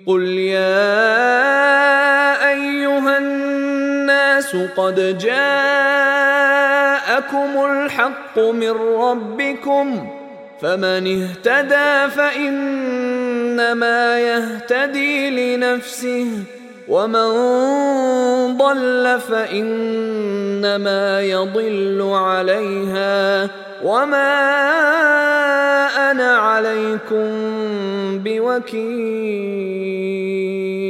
قل يا أيها الناس قد جاءكم الحق من ربكم فمن اهتدى فإنما يهتدي لنفسه ومن ضل فإنما يضل عليها وما أنا عليكم بوكيل.